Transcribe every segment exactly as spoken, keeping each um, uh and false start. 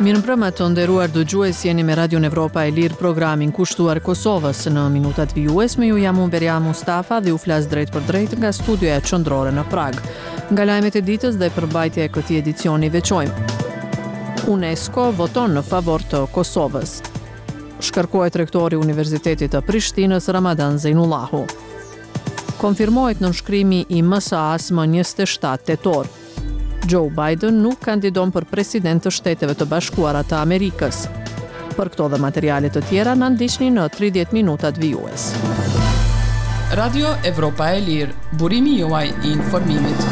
Mirëmbrëma të nderuar dëgjues, jeni me Radio Evropa e Lirë, programin kushtuar Kosovës. Në minutat vijuesme ju jam unë Beria Mustafa dhe u flas drejt për drejt nga studioja qendrore në Prag. Nga lajmet e ditës dhe përmbajtja e këtij edicioni veçojmë. UNESCO voton në favor të Kosovës. Shkarkohet rektori i Universitetit të Prishtinës Ramadan Zejnullahu. Konfirmohet nënshkrimi i M S A-s më njëzet e shtatë tetor. Joe Biden nuk kandidon për president të Shteteve të Bashkuara të Amerikës. Për këto dhe materialet të tjera na ndiqni në tridhjetë minutat vijues. Radio Evropa e Lirë, burimi juaj i informimit.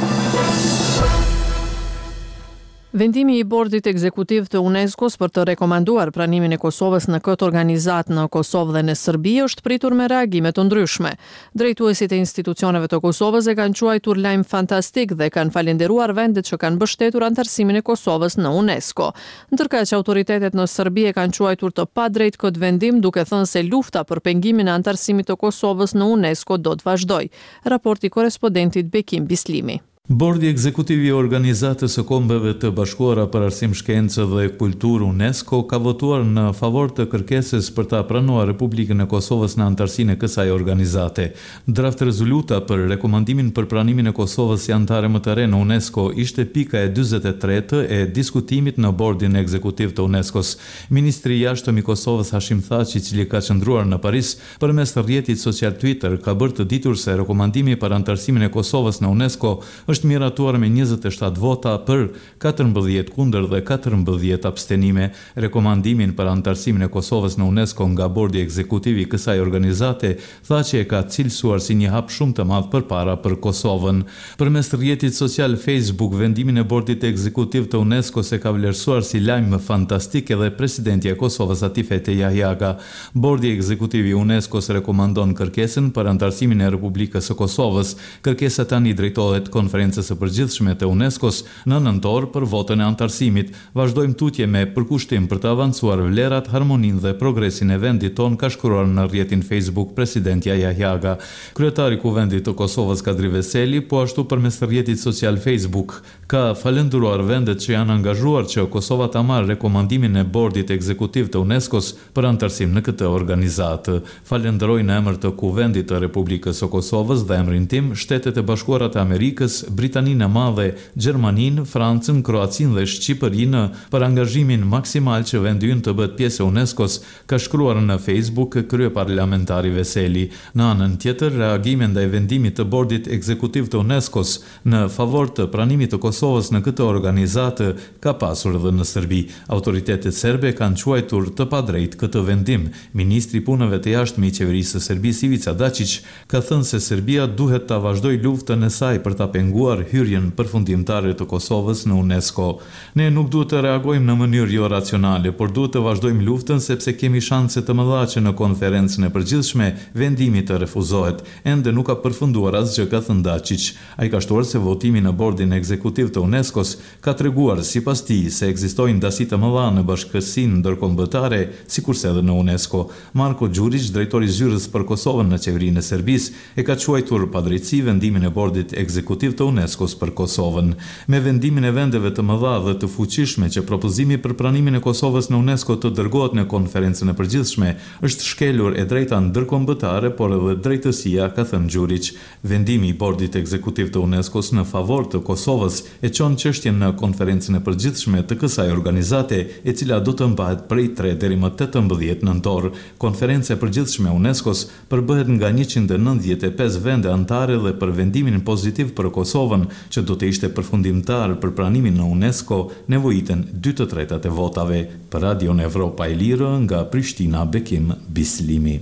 Vendimi i bordit ekzekutiv të UNESCO-s për të rekomanduar pranimin e Kosovës në këtë organizatë në Kosovë dhe në Serbi është pritur me reagime të ndryshme. Drejtuesit e institucioneve të Kosovës e kanë quajtur lajm fantastik dhe kanë falenderuar vendet që kanë mbështetur anëtarësimin e Kosovës në UNESCO. Ndërkaq që autoritetet në Serbi e kanë quajtur të padrejtë këtë vendim, duke thënë se lufta për pengimin e anëtarësimit të Kosovës në UNESCO do të vazhdojë. Raporti korrespondentit Bekim Bislimi. Bordi ekzekutiv i Organizatës së Kombeve të Bashkuara për Arsim, Shkencë dhe Kulturë UNESCO ka votuar në favor të kërkesës për ta pranuar Republikën e Kosovës në anëtarësinë e kësaj organizate. Draft rezoluta për rekomandimin për pranimin e Kosovës si anëtare më të re në UNESCO ishte pika e dyzet e tretë e diskutimit në Bordin ekzekutiv të UNESCO-s. Ministri i jashtëm i Kosovës Hashim Thaçi, i cili ka qëndruar në Paris përmes rrjetit social Twitter, ka bërë të ditur se rekomandimi për anëtarësimin e Kosovës në UNESCO është miratuar me njëzet e shtatë vota për katërmbëdhjetë kundër dhe katërmbëdhjetë abstenime. Rekomandimin për anëtarësimin e Kosovës në UNESCO nga bordi ekzekutiv i kësaj organizate tha që e ka cilësuar si një hap shumë të madh përpara për Kosovën. Përmes rrjetit social Facebook, vendimin e bordit ekzekutiv të UNESCO se ka vlerësuar si lajm fantastik edhe presidenti i Kosovës Atifete Jahjaga. Bordi ekzekutiv i UNESCO-s rekomandon kërkesën për anëtarësimin e Republikës së Kosovës. Kërkesa tani drejtohet konferencës së përgjithshme të UNESCO-s në nëntor për votën e anëtarësimit. Vazhdojmë tutje me përkushtim për të avancuar vlerat, harmoninë dhe progresin e vendit ton, ka shkruar në rrjetin Facebook presidentja Jahjaga. Kryetari i Kuvendit të Kosovës Kadri Veseli, po ashtu përmes rrjetit social Facebook, ka falenderuar vendet që janë angazhuar që Kosova ta marrë rekomandimin e bordit ekzekutiv të UNESCO-s për anëtarësim në këtë organizatë. Falenderoj në emër të Kuvendit të Republikës së Kosovës dhe emrin tim Shtetet e Bashkuara të Amerikës, Britaninë e Madhe, Gjermaninë, Francën, Kroacinë dhe Shqipërinë për angazhimin maksimal që vendi ynë të bëhet pjesë e UNESCO-s, ka shkruar në Facebook kryeparlamentari Veseli. Në anën tjetër, reagime ndaj vendimit të bordit ekzekutiv të UNESCO-s në favor të pranimit të Kosovës në këtë organizatë ka pasur edhe në Serbi. Autoritetet serbe kanë quajtur të padrejtë këtë vendim. Ministri i Punëve të Jashtme i qeverisë së Serbisë Ivica Dačić ka thënë se Serbia duhet ta vazhdojë luftën e saj për ta penguar hyrjen përfundimtare të Kosovës në UNESCO. Ne nuk duhet të reagojmë në mënyrë jo racionale, por duhet të vazhdojmë luftën sepse kemi shanse të mëdha që në konferencën e përgjithshme vendimi të refuzohet. Ende nuk ka përfunduar asgjë, ka thënë Dačić. Ai ka shtuar se votimi në bordin ekzekutiv të UNESCO-s ka treguar sipas tij se ekzistojnë dasi të mëdha në bashkësinë ndërkombëtare, sikurse edhe në UNESCO. Marko Đurić, drejtori i zyrës për Kosovën në qeverinë e Serbisë, e ka quajtur padrejtësi vendimin e bordit ekzekutiv të UNESCO-s për Kosovën. Me vendimin e vendeve të mëdha dhe të fuqishme që propozimi për pranimin e Kosovës në UNESCO të dërgohet në konferencën e përgjithshme, është shkelur e drejta ndërkombëtare, por edhe drejtësia, ka thënë Đurić. Vendimi i bordit ekzekutiv të UNESCO-s në favor të Kosovës e çon çështjen në konferencën e përgjithshme të kësaj organizate, e cila do të mbahet prej tre deri më tetëmbëdhjetë nëntor. Konferenca e përgjithshme e UNESCO-s përbëhet nga njëqind e nëntëdhjetë e pesë vende anëtare dhe për vendimin pozitiv për Kosovën, që do të ishte përfundimtar për pranimin në UNESCO, nevojiten dy të tretat e votave. Për Radion Evropa e Lirë, nga Prishtina, Bekim Bislimi.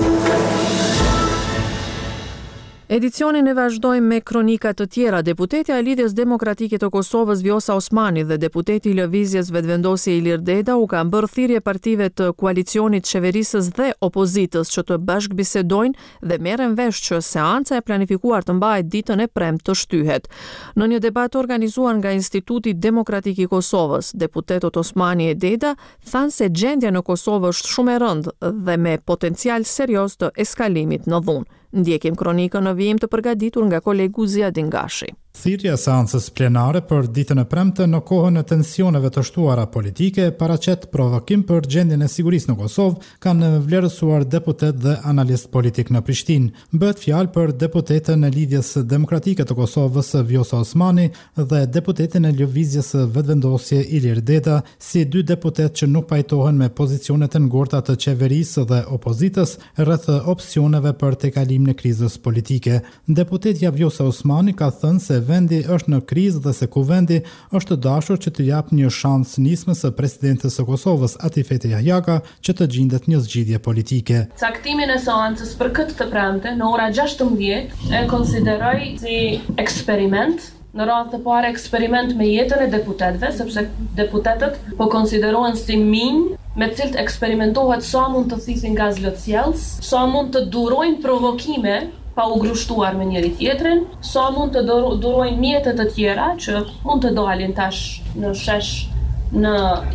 Edicionin e vazhdojmë me kronika të tjera. Deputetja e Lidhjes Demokratike të Kosovës Vjosa Osmani dhe deputeti i Lëvizjes Vetëvendosje Ilir Deda u kanë bërë thirrje partive të koalicionit qeverisës dhe opozitës që të bashkëbisedojnë dhe merren vesh që seanca e planifikuar të mbahet ditën e premtë të shtyhet. Në një debat organizuar nga Instituti Demokratik i Kosovës, deputetët Osmani e Deda thanë se gjendja në Kosovë është shumë e rëndë dhe me potencial serioz të eskalimit në dhunë. Ndjekim kronikën në vijim të përgatitur nga kolegu Ziadin Gashi. Thirrja e seancës plenare për ditën e premte në kohën e tensioneve të shtuara politike paraqet provokim për gjendjen e sigurisë në Kosovë, kanë vlerësuar deputet dhe analist politik në Prishtinë. Bëhet fjalë për deputetën e Lidhjes Demokratike të Kosovës Vjosa Osmani dhe deputetin e Lëvizjes Vetëvendosje Ilir Deda, si dy deputet që nuk pajtohen me pozicionet e ngurta të qeverisë dhe opozitës rreth opsioneve për tejkalimin e krizës politike. Deputetja Vjosa Osmani ka thënë se vendi është në krizë dhe se kuvendi është dashur që të jap një shans nismës së presidentes së Kosovës Atifete Jahjaka që të gjendet një zgjidhje politike. Caktimin e seancës për këtë të premte në ora gjashtëmbëdhjetë e konsideroj si eksperiment. Në radhë të parë eksperiment me jetën e deputetëve, sepse deputetët po konsiderohen si minj me cilët eksperimentohet sa mund të thithin gaz lotësjellës, sa mund të durojnë provokime pa u grushtuar me njëri tjetrin, sa mund të durojnë mjete të tjera që mund të dalin tash në shesh në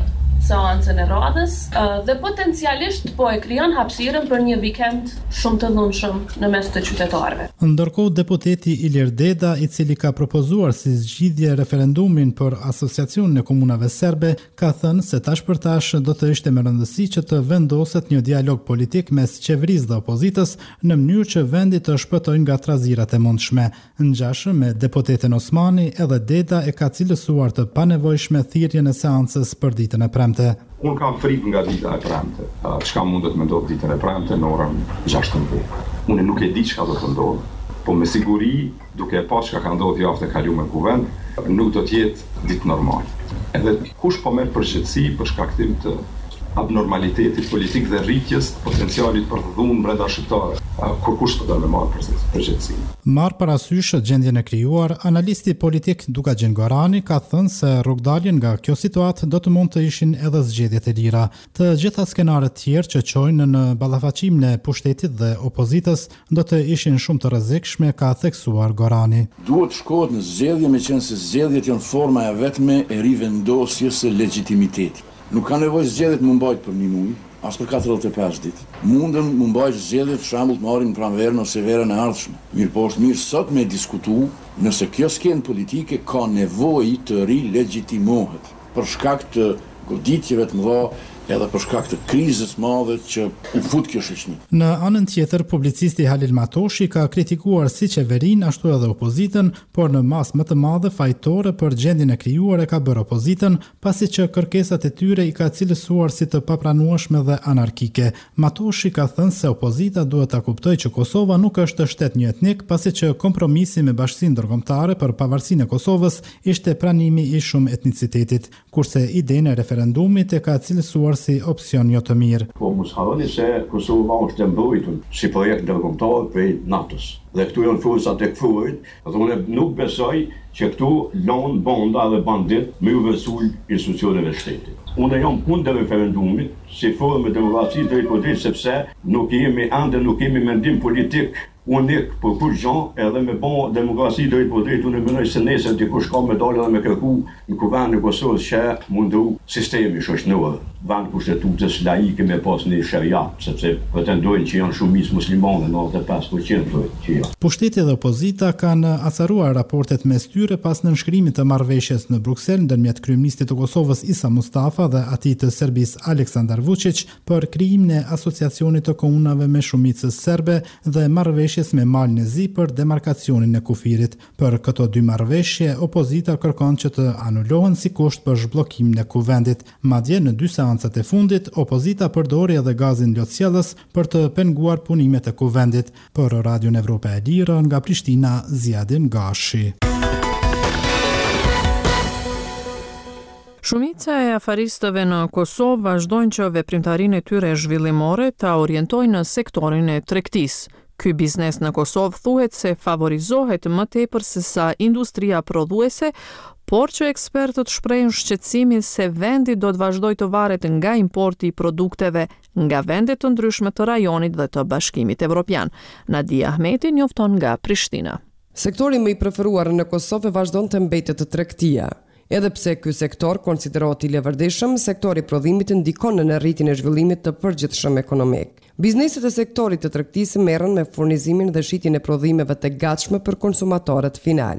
seancën e radhës dhe potencialisht po e krijon hapësirën për një vikend shumë të dhunshëm në mes të qytetarëve. Ndërkohë deputeti Ilir Deda, i cili ka propozuar si zgjidhje referendumin për asociacionin e komunave serbe, ka thënë se tash për tash do të ishte me rëndësi që të vendoset një dialog politik mes qeverisë dhe opozitës në mënyrë që vendi të shpëtojnë nga trazirat e mundshme. Ngjashëm me deputetin Osmani, edhe Deda e ka cilësuar të panevojshme thirrjen e seancës për ditën e premte. Unë kam frikë nga dita e premte. Çka mundet me ndodhë ditën e premte në orën gjashtëmbëdhjetë. Unë nuk e di çka do të ndodhë, po me siguri, duke e pa çka ka ndodhur javën e kaluar në kuvend, nuk do të jetë ditë normale. Edhe kush po merr përgjegjësi për shkaktim të abnormalitetit politik dhe rritjes potencialit për dhunë brenda shqiptare, kur kush të do me marrë përgjegjësi. Marr parasysh gjendjen e krijuar, analisti politik Duka Gjengorani ka thënë se rrugdaljen nga kjo situatë do të mund të ishin edhe zgjedhjet e lira. Të gjitha skenaret tjerë që çojnë në ballafaqimin e pushtetit dhe opozitës do të ishin shumë të rrezikshme, ka theksuar Gorani. Duhet shkohet në zgjedhje meqense zgjedhjet janë forma e vetme e rivendosjes së legjitimiteti. Nuk ka nevojë zgjedhjet më mbajt për një muaj, as për katërdhjetë e pesë ditë. Mundën më mbajt zgjedhjet për shembull të marrin pranverën ose verën e ardhshme. Mirë po është mirë sot me diskutu nëse kjo skenë politike ka nevojë të rilegjitimohet për shkak të goditjeve të mëdha edhe për shkak të krizës madhe që u fut kjo shoqëni. Në anën tjetër, publicisti Halil Matoshi ka kritikuar si qeverinë ashtu edhe opozitën, por në masë më të madhe fajtore për gjendjen e krijuar e ka bërë opozitën, pasi që kërkesat e tyre i ka cilësuar si të papranueshme dhe anarkike. Matoshi ka thënë se opozita duhet ta kuptojë që Kosova nuk është shtet një etnik, pasi që kompromisi me Bashkinë Ndërkombëtare për pavarësinë e Kosovës ishte pranimi i shumë etnicitetit, kurse idenë e referendumit e ka cilësuar si opsion jo të mirë. Po mos harroni se Kosova është e mbrojtur si projekt ndërkombëtar prej NATO-s. Dhe këtu janë forcat e këfurit, dhe unë nuk besoj që këtu lanë banda dhe bandit me u vësul institucioneve shtetit. Unë jam kundër referendumit si formë demokracisë drejt për drejt, sepse nuk jemi ende nuk kemi mendim politik unik për kur gjan edhe me bon demokraci drejt për drejt. Unë mendoj se nesër dikush ka me dalë dhe me kërku në kuvend në Kosovës që mundu sistemi shoqëror, vend kushtetutës laike me pas një shariat, sepse pretendojnë që janë shumicë muslimane, nëntëdhjetë e pesë përqind që janë. Pushteti dhe opozita kanë acaruar raportet mes tyre pas nënshkrimit të marrëveshjes në Bruksel ndërmjet kryeministit të Kosovës Isa Mustafa dhe atij të Serbisë Aleksandar Vučić për krijimin e asociacionit të komunave me shumicës serbe dhe marrëveshjes me Malin e Zi për demarkacionin e kufirit. Për këto dy marrëveshje, opozita kërkon që të anulohen si kusht për zhbllokimin e kuvendit. Madje në dy seancat e fundit, opozita përdori edhe gazin lotësjellës për të penguar punimet e kuvendit. Për Radion Evropa e Lirë, nga Prishtina, Ziadin Gashi. Shumica e afaristëve në Kosovë vazhdojnë që veprimtarinë e tyre zhvillimore ta orientojnë në sektorin e tregtisë. Ky biznes në Kosovë thuhet se favorizohet më tepër se sa industria prodhuese, por që ekspertët shprehin shqetësimin se vendi do të vazhdojë të varet nga importi i produkteve nga vende të ndryshme të rajonit dhe të Bashkimit Evropian. Nadia Ahmeti njofton nga Prishtina. Sektori më i preferuar në Kosovë vazhdon të mbetet të tregtia. Edhe pse ky sektor konsiderohet i levërdishëm, sektori i prodhimit ndikon në rritjen e zhvillimit të përgjithshëm ekonomik. Bizneset e sektorit të tregtisë merren me furnizimin dhe shitjen e prodhimeve të gatshme për konsumatorët final.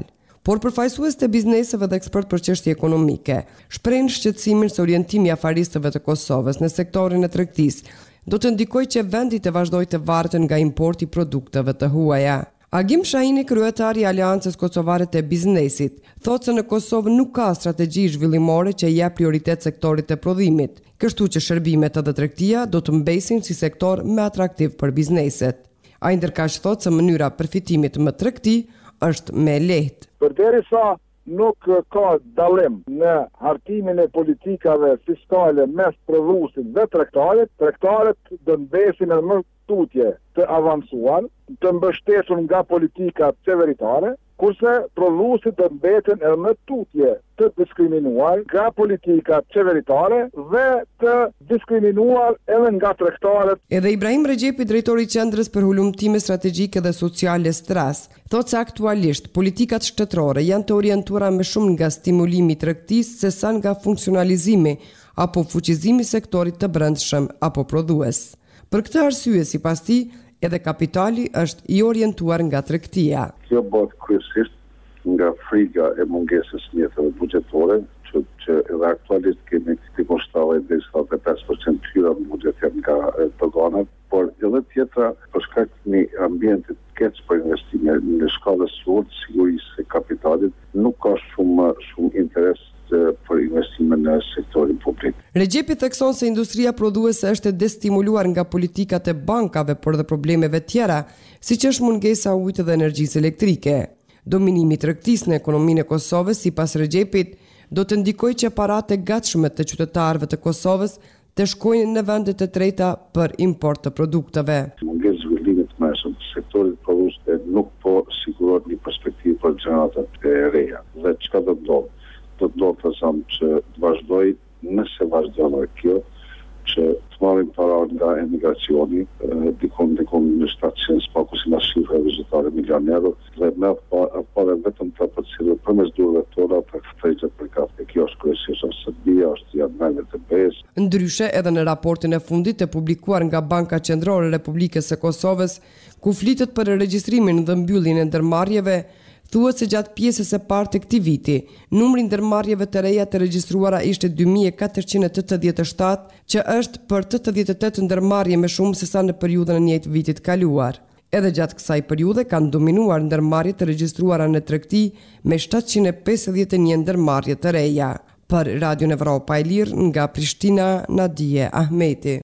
por përfaqësues të bizneseve dhe ekspert për çështje ekonomike shprehin shqetësimin se orientimi i afaristëve të Kosovës në sektorin e tregtisë do të ndikojë që vendi të vazhdojë të varet nga importi i produkteve të huaja. Agim Shahini, kryetari i Aleancës Kosovare të Biznesit, thotë se në Kosovë nuk ka strategji zhvillimore që jep prioritet sektorit të prodhimit, kështu që shërbimet edhe tregtia do të mbesin si sektor më atraktiv për bizneset. Ai ndërkaq thotë se mënyra përfitimit më tregti është më lehtë. Përderisa nuk ka dallim në hartimin e politikave fiskale mes prodhuesit dhe tregtarit, tregtarët do mbesin në më tutje të avancuar, të mbështetur nga politika qeveritare, kurse prodhuesit do mbeten edhe më tutje të diskriminuar nga politika qeveritare dhe të diskriminuar edhe nga tregtarët. Edhe Ibrahim Rexhepi, drejtori i Qendrës për Hulumtime Strategjike dhe Sociale Stras, thotë se aktualisht politikat shtetërore janë të orientuara më shumë nga stimulimi i tregtisë sesa nga funksionalizimi apo fuqizimi i sektorit të brendshëm apo prodhues. Për këtë arsye, sipas tij, edhe kapitali është i orientuar nga tregtia. Kjo bëhet kryesisht nga frika e mungesës mjeteve buxhetore, që, që edhe aktualisht kemi diku shtatëdhjetë deri në shtatëdhjetë e pesë përqind të hyra në buxhet nga doganat, por edhe tjetra për shkak të një ambienti të keq për investime në shkallë të sigurisë së kapitalit, nuk ka shumë shumë interes për investime në sektorin publik. Rexhepi thekson se industria prodhuese është e destimuluar nga politikat e bankave, por dhe problemeve tjera, siç është mungesa e ujit dhe energjisë elektrike. Dominimi i tregtisë në ekonominë e Kosovës, sipas Rexhepit, do të ndikojë që paratë e gatshme të qytetarëve të Kosovës të shkojnë në vendet e treta për import të produkteve. Mungesë zhvillimit të mesëm të sektorit prodhues nuk po sigurohet një perspektivë për gjeneratat e reja. Dhe çka do të ndodhë? Do të do të thëmë që të vazhdoj, nëse vazhdojnë kjo, që të marrim para nga emigracioni, dikon dikon në shtatëqind spaku si nga shifra vizitare milionerë, dhe me apare vetëm të përcilë përmes durve tona për fëtëjgjët për kafe. Kjo është kryesisht është Serbia, është janë vendet e B E-s. Ndryshe, edhe në raportin e fundit e publikuar nga Banka Qendrore e Republikës së Kosovës, ku flitet për regjistrimin dhe mbylljen e ndërmarrjeve, thuhet se gjatë pjesës së parë të këtij viti, numri i ndërmarrjeve të reja të regjistruara ishte dy mijë e katërqind e tetëdhjetë e shtatë, që është për tetëdhjetë e tetë ndërmarrje më shumë se sa në periudhën e njëjtë vitit kaluar. Edhe gjatë kësaj periudhe kanë dominuar ndërmarrjet të regjistruara në tregti me shtatëqind e pesëdhjetë e një ndërmarrje të reja. Për Radio Evropa e Lirë nga Prishtina, Nadije Ahmeti.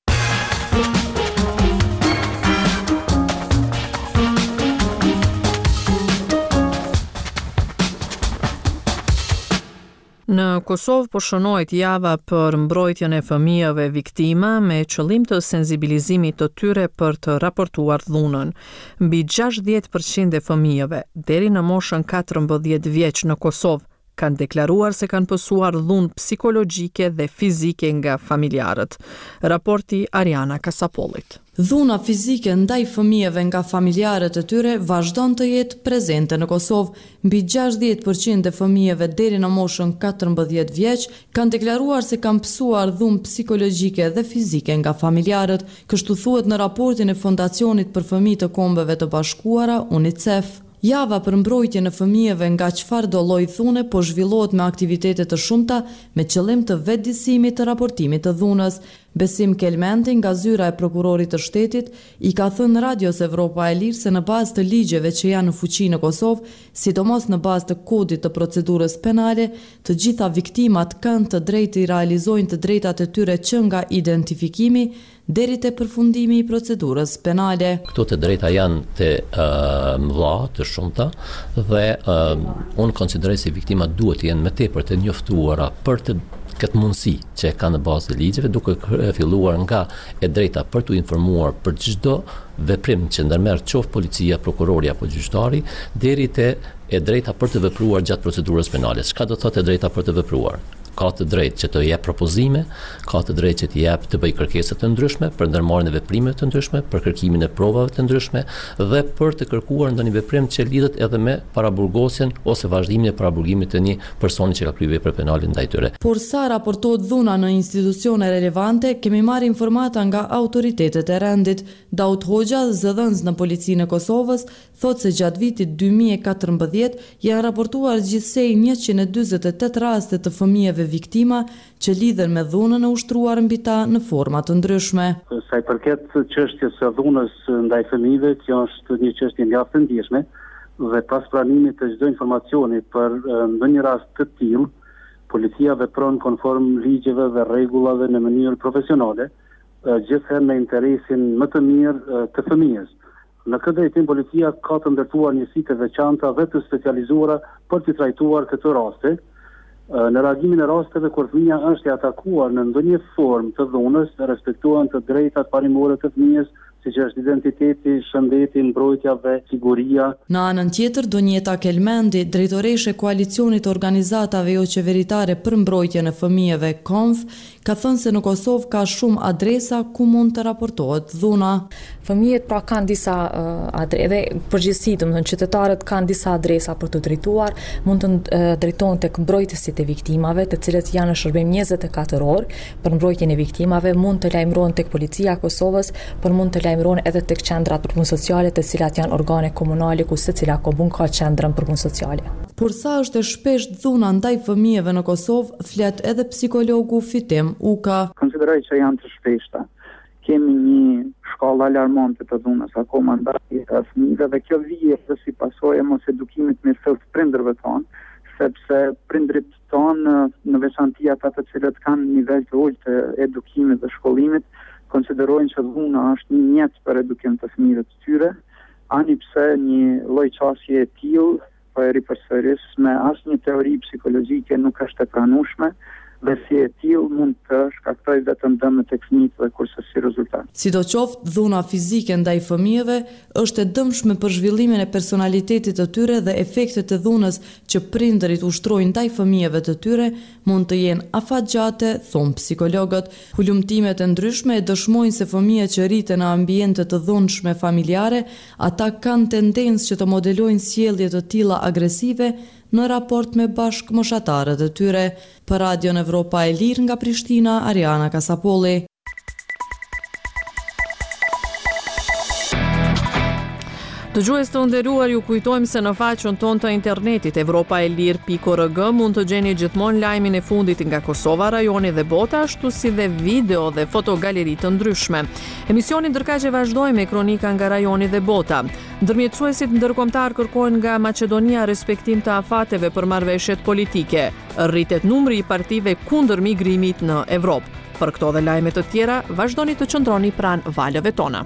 Në Kosovë po shënohet java për mbrojtjen e fëmijëve viktima me qëllim të sensibilizimit të tyre për të raportuar dhunën. Mbi gjashtëdhjetë përqind e fëmijëve deri në moshën katërmbëdhjetë vjeç në Kosovë kanë deklaruar se kanë pësuar dhunë psikologjike dhe fizike nga familjarët. Raporti Ariana Kasapollit. Dhuna fizike ndaj fëmijëve nga familjarët e tyre vazhdon të jetë prezente në Kosovë. Mbi gjashtëdhjetë përqind e fëmijëve deri në moshën katërmbëdhjetë vjeç kanë deklaruar se kanë pësuar dhunë psikologjike dhe fizike nga familjarët, kështu thuhet në raportin e Fondacionit për Fëmijë të Kombeve të Bashkuara, UNICEF. Java për mbrojtjen e fëmijëve nga çfarëdo lloji dhune po zhvillohet me aktivitete të shumta me qëllim të vetëdijësimit të raportimit të dhunës. Besim Kelmenti nga zyra e prokurorit të shtetit i ka thënë Radios Evropa e Lirë se në bazë të ligjeve që janë në fuqi në Kosovë, sidomos në bazë të kodit të procedurës penale, të gjitha viktimat kanë të drejtë të realizojnë të drejtat e tyre që nga identifikimi deri te përfundimi i procedurës penale. Këto të drejta janë të uh, mëdha, të shumta dhe uh, unë konsideroj se viktimat duhet të jenë më tepër të njoftuara për të këtë mundësi që e ka në bazë të ligjeve, duke filluar nga e drejta për të informuar për çdo veprim që ndërmerr qoftë policia, prokurori apo gjyqtari, deri te e drejta për të vepruar gjatë procedurës penale. Çka do thotë e drejta për të vepruar? ka të drejtë që të jep propozime, ka të drejtë që të jep të bëj kërkesa të ndryshme për ndërmarrjen e veprimeve të ndryshme, për kërkimin e provave të ndryshme dhe për të kërkuar ndonjë veprim që lidhet edhe me paraburgosjen ose vazhdimin e paraburgimit të një personi që ka kryer vepra penale ndaj tyre. Por sa raportohet dhuna në institucione relevante, kemi marrë informata nga autoritetet e rendit. Daud Hoxha, zëdhënës në Policinë e Kosovës, thotë se gjatë vitit dy mijë e katërmbëdhjetë janë raportuar gjithsej njëqind e dyzet e tetë raste të fëmijëve viktima që lidhen me dhunën e ushtruar mbi ta në forma të ndryshme. Sa i përket çështjes së dhunës ndaj fëmijëve, kjo është një çështje mjaft e ndjeshme dhe pas pranimit të çdo informacioni për ndonjë rast të tillë, policia vepron konform ligjeve dhe rregullave në mënyrë profesionale, gjithherë në interesin më të mirë të fëmijës. Në këtë drejtim, policia ka të ndërtuar njësi të veçanta dhe të specializuara për të trajtuar këtë raste. Në reagimin e rasteve kur fëmia është e atakuar në ndonjë formë të dhunës, respektohen të drejtat parimore të fëmijës, siç është identiteti, shëndeti, mbrojtja dhe siguria. Në anën tjetër, Donjeta Kelmendi, drejtoreshe koalicionit organizatave jo qeveritare për mbrojtjen e fëmijëve Konf, ka thënë se në Kosovë ka shumë adresa ku mund të raportohet dhuna. Fëmijët pra kanë disa uh, adresa, edhe përgjithësi, domethënë qytetarët kanë disa adresa për të drejtuar, mund të uh, drejtohen tek mbrojtësit e viktimave, të cilët janë në shërbim njëzet e katër orë për mbrojtjen e viktimave, mund të lajmërohen tek policia e Kosovës, por mund të lajmërohen edhe tek qendrat për punë sociale, të cilat janë organe komunale ku secila komun ka qendrën për punë sociale. Por sa është e shpesht dhuna ndaj fëmijëve në Kosovë, flet edhe psikologu Fitim Uka. Konsideroj që janë të shpeshta. Kemi një shkallë alarmante të dhunës akoma ndaj fëmijëve dhe kjo vjen si pasojë mos edukimit me thellë të prindërve tonë, sepse prindrit tonë në veçanti ata të cilët kanë nivel të ulët të edukimit dhe shkollimit konsiderojnë që dhuna është një mjet për edukim të fëmijëve të tyre, ani pse një lloj qasje e tillë po e ripërsëris me asnjë teori psikologjike nuk është e pranueshme, dhe si e tillë mund të shkaktoj vetëm dëme tek fëmijët dhe kurse si rezultat. Sidoqoftë, dhuna fizike ndaj fëmijëve është e dëmshme për zhvillimin e personalitetit të tyre dhe efektet e dhunës që prindërit ushtrojnë ndaj fëmijëve të tyre mund të jenë afatgjate, thonë psikologët. Hulumtimet e ndryshme e dëshmojnë se fëmijët që rriten në ambiente të dhunshme familjare, ata kanë tendencë që të modelojnë sjellje të tilla agresive në raport me bashkëmoshatarët e tyre. Për Radion Evropa e Lirë nga Prishtina, Ariana Kasapolli. Dëgjues të nderuar, ju kujtojmë se në faqen tonë të internetit evropa e lirë pikë org mund të gjeni gjithmonë lajmin e fundit nga Kosova, rajoni dhe bota, ashtu si dhe video dhe fotogaleri të ndryshme. Emisionin ndërkaq e vazhdojmë me kronika nga rajoni dhe bota. Ndërmjetësuesit ndërkombëtar kërkojnë nga Maqedonia respektim të afateve për marrëveshjet politike. Rritet numri i partive kundër migrimit në Evropë. Për këto dhe lajme të tjera, vazhdoni të qëndroni pranë valëve tona.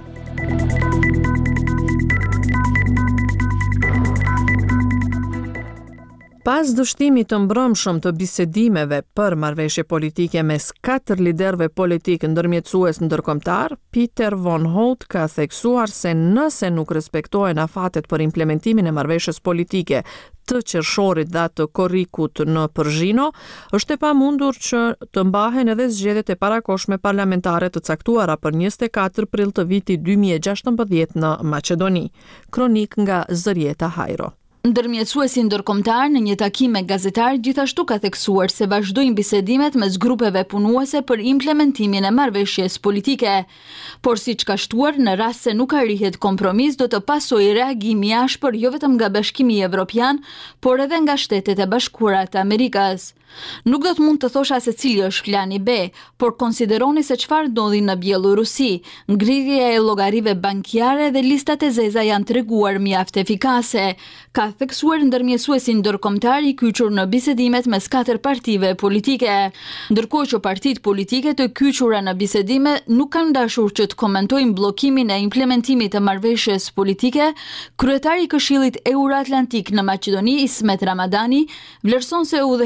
Pas dështimit të mbrëmshëm të bisedimeve për marrëveshje politike mes katër liderëve politik ndërmjetësues ndërkombëtar, Peter von Hout ka theksuar se nëse nuk respektohen afatet për implementimin e marrëveshjes politike të qershorit dhe të korrikut në Përzhino, është e pamundur që të mbahen edhe zgjedhjet e parakoshme parlamentare të caktuara për njëzet e katër prill të vitit dy mijë e gjashtëmbëdhjetë në Maqedoni. Kronik nga Zërieta Hajro. Ndërmjetësuesi ndërkombëtar në një takim me gazetar gjithashtu ka theksuar se vazhdojnë bisedimet mes grupeve punuese për implementimin e marrëveshjes politike. Por siç ka shtuar, në rast se nuk arrihet kompromis, do të pasojë reagim i ashpër jo vetëm nga Bashkimi Evropian, por edhe nga Shtetet e Bashkuara të Amerikës. Nuk do të mund të thosha se cili është plani B, por konsideroni se çfarë ndodhi në Bielorusi. Ngrirja e llogarive bankjare dhe listat e zeza janë treguar mjaft efikase, ka theksuar ndërmjetësuesi ndërkombëtar i kyçur në bisedimet mes katër partive politike. Ndërkohë që partitë politike të kyçura në bisedime nuk kanë dashur që të komentojnë bllokimin e implementimit të marrëveshjes politike, kryetari i Këshillit Euroatlantik në Maqedoni, Ismet Ramadani, vlerëson se udhëheqësit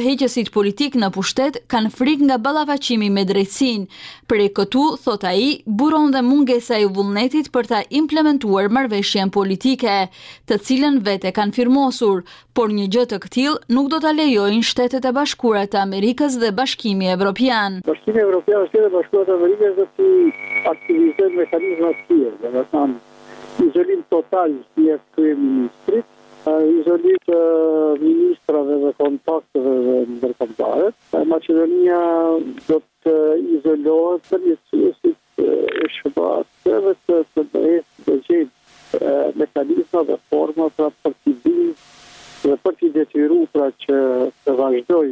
politik në pushtet kanë frikë nga ballafaqimi me drejtsinë. Për këtu, thot ai, buron dhe mungesa e vullnetit për ta implementuar marrëveshjen politike, të cilën vetë kanë firmosur, por një gjë të këtillë nuk do ta lejojnë Shtetet e Bashkuara të Amerikës dhe Bashkimi Evropian. Bashkimi Evropian dhe Shtetet e Bashkuara të Amerikës do të aktivizojnë mekanizma të tjerë, domethënë izolim total si e kryeministrit, izolim të ministrave dhe kontakteve dhe ndërkombëtare. Maqedonia do të izolohet për njësësit e shëbatëve të të bëhet të gjithë mekanizma dhe forma pra për t'i din dhe për t'i detyru pra që të vazhdoj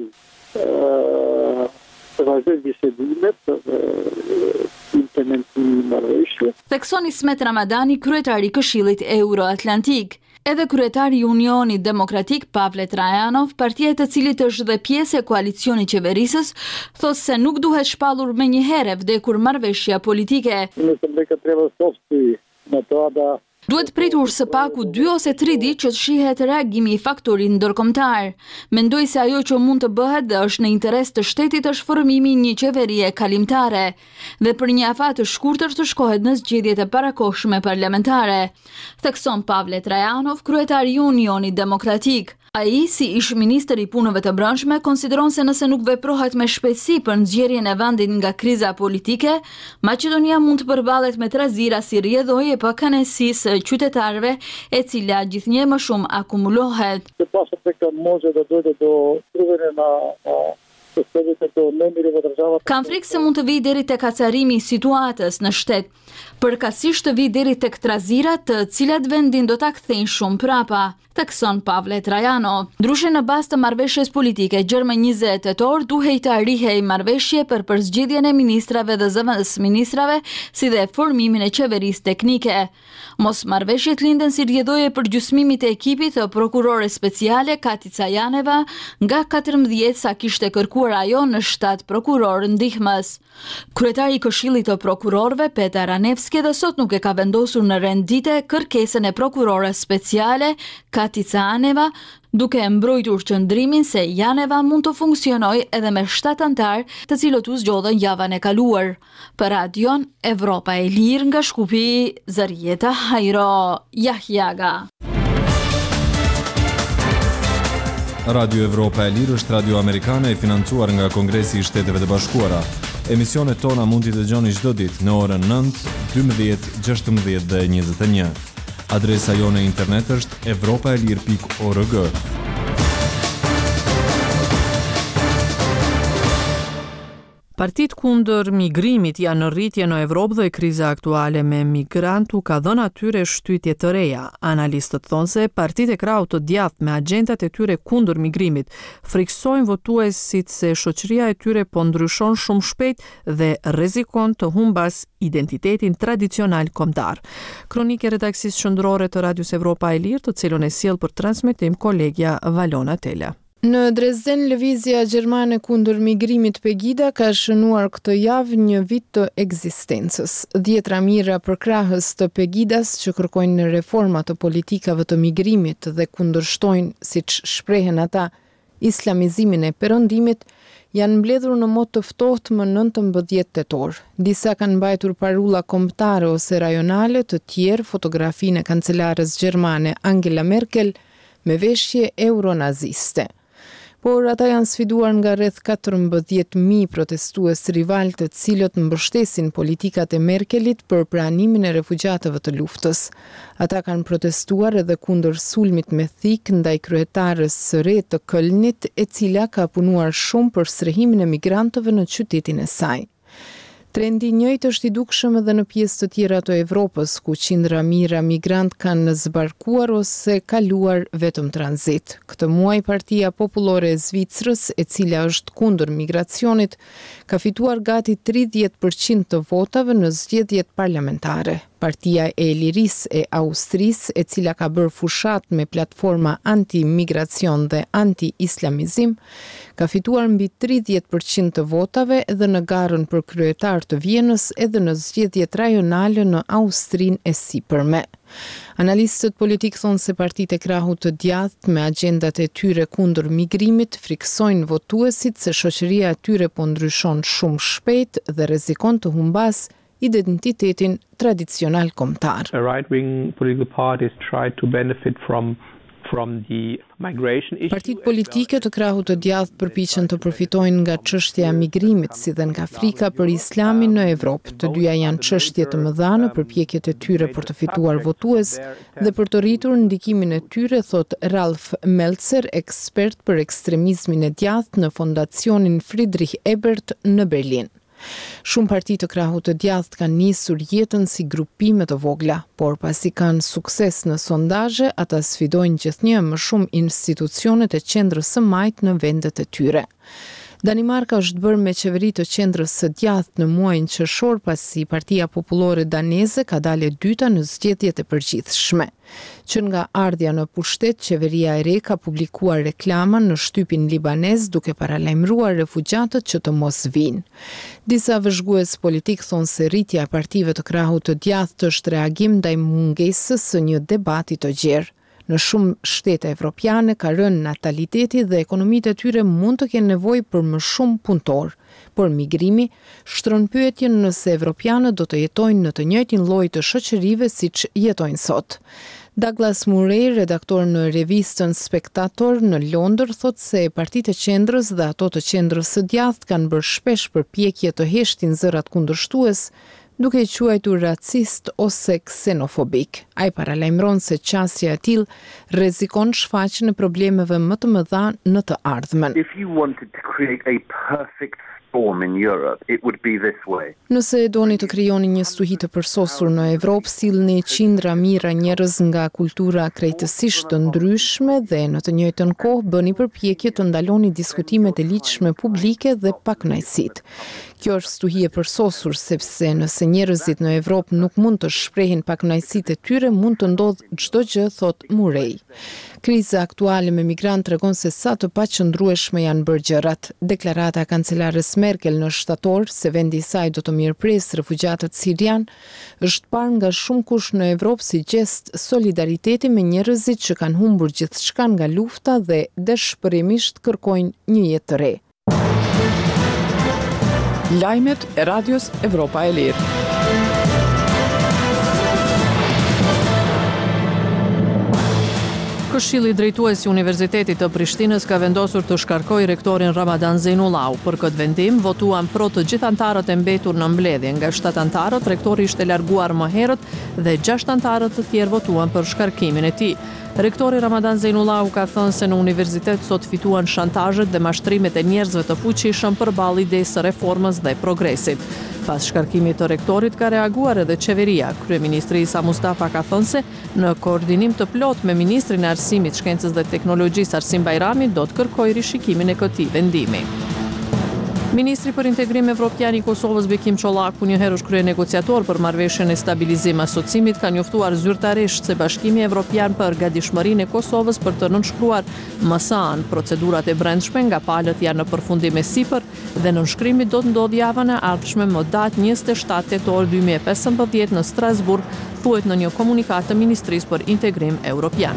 të vazhdoj bisedimet dhe implementimi marrëveshje. Thekson Ismet Ramadani, kryetari i Këshillit Euro-Atlantik. Edhe kryetari i Unionit Demokratik Pavle Trajanov, partia e të cilit është dhe pjesë e koalicionit qeverisës, thos se nuk duhet shpallur menjëherë vdekur marrëveshja politike. Duhet pritur së paku dy ose tri ditë që të shihet reagimi i faktorit ndërkombëtar. Mendoj se ajo që mund të bëhet dhe është në interes të shtetit është formimi i një qeverie kalimtare dhe për një afat të shkurtër të shkohet në zgjedhjet e parakohshme parlamentare. Thekson Pavle Trajanov, kryetari i Unionit Demokratik. Ai, si ish ministër i punëve të brendshme, konsideron se nëse nuk veprohet me shpejtësi për nxjerrjen e vendit nga kriza politike, Maqedonia mund të përballet me trazira si rrjedhoi e pakënaqësisë së qytetarëve, e cila gjithnjë më shumë akumulohet. Kam frikë se mund të vijë deri tek acarimi i situatës në shtet, përkatësisht të vijë deri tek trazirat, të cilat vendin do ta kthejnë shumë prapa, thekson Pavle Trajanov. Ndryshe në bazë të marrëveshjes politike gjermë njëzet tetor duhej të arrihej marrëveshje për përzgjedhjen e ministrave dhe zëvendësministrave, si dhe formimin e qeverisë teknike. Mos marrëveshjet linden si rrjedhoje për gjysmimit e ekipit të prokurore speciale Katica Janeva nga katërmbëdhjetë sa kishte kërkuar ajo në shtat prokuror ndihmës. Kryetari i Këshillit të Prokurorëve Petar Ranevski dhe sot nuk e ka vendosur në rendite kërkesën e prokurores speciale Katica Janeva, duke mbrojtur qëndrimin se Janeva mund të funksionojë edhe me shtat antar, të cilët u zgjodhen javën e kaluar. Për Radion Evropa e Lirë nga Shkupi, Zarieta Hajro Jahjaga. Radio Evropa e Lirë është radio amerikane e financuar nga Kongresi i Shteteve të Bashkuara. Emisionet tona mund t'i dëgjoni çdo ditë në orën nëntë, dymbëdhjetë, gjashtëmbëdhjetë dhe njëzet e një. Adresa jone internet është evropaelir pikë org. Partit kundër migrimit janë në rritje në Evropë dhe kriza aktuale me migrantu ka dhënë atyre shtytje të reja. Analistët thonë se partitë e krahut të djathtë me agjendat e tyre kundër migrimit friksojnë votuesit se shoqëria e tyre po ndryshon shumë shpejt dhe rrezikon të humbas identitetin tradicional kombëtar. Kronikë redaksisë qendrore të Radios Evropa e Lirë, të cilën e sjell për transmetim kolegja Valona Tela. Në Dresden, lëvizja gjermane kundër migrimit Pegida ka shënuar këtë javë një vit të ekzistencës. Dhjetra mira për krahës të Pegidas që kërkojnë reforma të politikave të migrimit dhe kundërshtojnë, siç shprehen ata, islamizimin e perëndimit, janë mbledhur në mod të ftohtë më nëntëmbëdhjetë tetor. Disa kanë mbajtur parulla kombëtare ose rajonale, të tjerë fotografinë e kancelares gjermane Angela Merkel me veshje euronaziste. Por ata janë sfiduar nga rreth katërmbëdhjetë mijë protestues rival të cilët mbështesin politikat e Merkelit për pranimin e refugjatëve të luftës. Ata kanë protestuar edhe kundër sulmit me thik ndaj kryetarës së re të Kölnit, e cila ka punuar shumë për strehimin e migrantëve në qytetin e saj. Trendi i njëjtë është i dukshëm edhe në pjesë të tjera të Evropës, ku qindra mijëra migrant kanë zbarkuar ose kaluar vetëm tranzit. Këtë muaj Partia Popullore e Zvicrës, e cila është kundër migracionit, ka fituar gati tridhjetë përqind të votave në zgjedhjet parlamentare. Partia e Lirisë e Austrisë, e cila ka bërë fushat me platforma anti-migracion dhe anti-islamizim, ka fituar mbi tridhjetë përqind të votave edhe në garën për kryetar të Vjenës edhe në zgjedhjet rajonale në Austrinë e sipërme. Analistët politik thonë se partitë e krahut të djathtë me agjendat e tyre kundër migrimit friksojnë votuesit se shoqëria e tyre po ndryshon shumë shpejt dhe rrezikon të humbas identitetin tradicional kombëtar. Right-wing political parties try to benefit from from the migration issue. Partitë politike të krahut të djathtë përpiqen të përfitojnë nga çështja e migrimit, si dhe nga frika për Islamin në Evropë. Të dyja janë çështje të mëdha në përpjekjet e tyre për të fituar votues dhe për të rritur ndikimin e tyre, thot Ralf Meltzer, ekspert për ekstremizmin e djathtë në Fondacionin Friedrich Ebert në Berlin. Shumë parti të krahut të djathtë kanë nisur jetën si grupime të vogla, por pasi kanë sukses në sondazhe, ata sfidojnë gjithnjë më shumë institucionet e qendrës së majtë në vendet e tyre. Danimarka është bërë me qeveri të qendrës së djathtë në muajin qershor pasi Partia Popullore Daneze ka dalë e dyta në zgjedhjet e përgjithshme. Që nga ardhja në pushtet, qeveria e re ka publikuar reklama në shtypin libanez duke paralajmëruar refugjatët që të mos vinë. Disa vëzhgues politik thonë se rritja e partive të krahut të djathtë është reagim ndaj mungesës së një debati të gjerë. Në shumë shtete evropiane ka rënë nataliteti dhe ekonomitë e tyre mund të kenë nevojë për më shumë punëtor, por migrimi shtron pyetjen nëse evropianët do të jetojnë në të njëjtin lloj të shoqërive siç jetojnë sot. Douglas Murray, redaktor në revistën Spectator në Londër, thot se partitë e qendrës dhe ato të qendrës së djathtë kanë bërë shpesh përpjekje të heshtin zërat kundërshtues, duke i quajtur racist ose ksenofobik. Ai paralajmëron se qasja e tillë rrezikon shfaqjen e problemeve më të mëdha në të ardhmen. If you wanted to create a perfect storm in Europe, it would be this way. Nëse doni të krijoni një stuhi të përsosur në Evropë, sillni qindra mira njerëz nga kultura krejtësisht të ndryshme dhe në të njëjtën kohë bëni përpjekje të ndaloni diskutimet e ligjshme publike dhe pakënaqësitë. Kjo është stuhi e përsosur sepse nëse njerëzit në Evropë nuk mund të shprehin pakënaqësitë e tyre, mund të ndodhë çdo gjë, thot Murray. Kriza aktuale me migrantë tregon se sa të paqëndrueshme janë bërë gjërat. Deklarata e kancelares Merkel në shtator se vendi i saj do të mirëpresë refugjatët sirian është parë nga shumë kush në Evropë si gest solidariteti me njerëzit që kanë humbur gjithçka nga lufta dhe dëshpërimisht kërkojnë një jetë të re. Lajmet e Radios Evropa e Lirë. Këshilli drejtues i Universitetit të Prishtinës ka vendosur të shkarkojë rektorin Ramadan Zeinullau. Për këtë vendim votuan pro të gjithë antarët e mbetur në mbledhje. Nga shtatë antarët, rektori ishte larguar më herët dhe gjashtë antarët të tjerë votuan për shkarkimin e tij. Rektori Ramadan Zeinullau ka thënë se në universitet sot fituan shantazhet dhe mashtrimet e njerëzve të fuqishëm përballë idesë së reformës dhe progresit. Pas shkarkimit të rektorit ka reaguar edhe qeveria. Kryeministri Isa Mustafa ka thënë se në koordinim të plot me ministrin e Arsimit, Shkencës dhe Teknologjisë Arsim Bajrami do të kërkojë rishikimin e këtij vendimi. Ministri për Integrim Evropian i Kosovës Bekim Çollaku, një herë është krye negociator për marrëveshjen e stabilizim asocimit, ka njoftuar zyrtarisht se Bashkimi Evropian për gatishmërinë e Kosovës për të nënshkruar më së anë procedurat e brendshme nga palët janë në përfundim e sipër dhe nënshkrimi do të ndodhë javën e ardhshme më datë njëzet e shtatë tetor dy mijë e pesëmbëdhjetë në Strasburg, thuhet në një komunikat të Ministrisë për Integrim Evropian.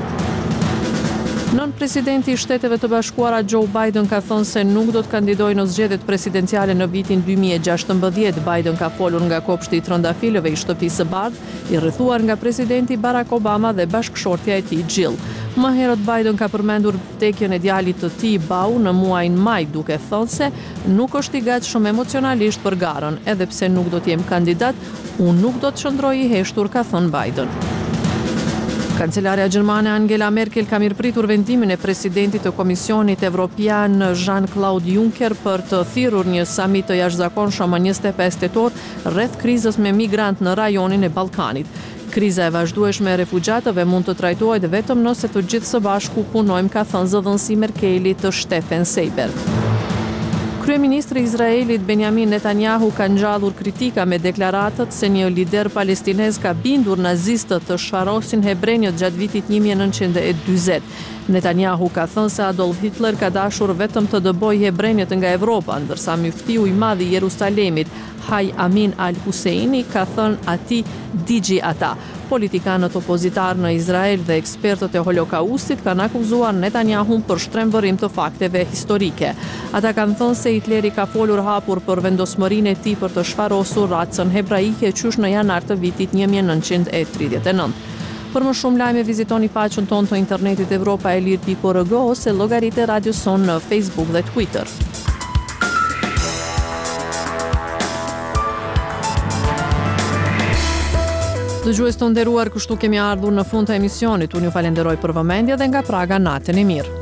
Nën presidenti i Shteteve të Bashkuara Joe Biden ka thënë se nuk do të kandidojë në zgjedhjet presidenciale në vitin dy mijë e gjashtëmbëdhjetë. Biden ka folur nga kopshti i trëndafilëve i Shtëpisë së Bardhë, i rrethuar nga presidenti Barack Obama dhe bashkëshortja e tij Jill. Më herët Biden ka përmendur vdekjen e djalit të tij Beau në muajin maj, duke thënë se nuk është i gatshëm emocionalisht për garën, edhe pse nuk do të jem kandidat, unë nuk do të çndroj i heshtur, ka thënë Biden. Kancelarja gjermane Angela Merkel ka mirëpritur vendimin e presidentit të Komisionit Evropian Jean-Claude Juncker për të thirrur një samit të jashtëzakonshëm më njëzet e pesë tetor rreth krizës me migrant në rajonin e Ballkanit. Kriza e vazhdueshme e refugjatëve mund të trajtohet vetëm nëse të gjithë së bashku punojmë, ka thënë zëdhënësi Merkelit të Steffen Seibert. Kryeministri i Izraelit Benjamin Netanyahu ka ngjallur kritika me deklaratat se një lider palestinez ka bindur nazistët të shfarosin hebrenjët gjatë vitit një mijë e nëntëqind e dyzet. Netanyahu ka thënë se Adolf Hitler ka dashur vetëm të dëbojë hebrenjët nga Evropa, ndërsa myftiu i madh i Jerusalemit, Haj Amin al-Husseini, ka thënë atij digji ata. politikanët opozitar në Izrael dhe ekspertët e holokaustit kanë akuzuar Netanyahun për shtrembërim të fakteve historike. Ata kanë thënë se Hitleri ka folur hapur për vendosmërinë e tij për të shfarosur racën hebraike qysh në janar të vitit një mijë e nëntëqind e tridhjetë e nëntë. Për më shumë lajme vizitoni faqen tonë të internetit evropa e lir pikë org ose llogaritë e Radios Son në Facebook dhe Twitter. Dëgjues të nderuar, kështu kemi ardhur në fund të emisionit. Unë ju falenderoj për vëmendje dhe nga Praga natën e mirë.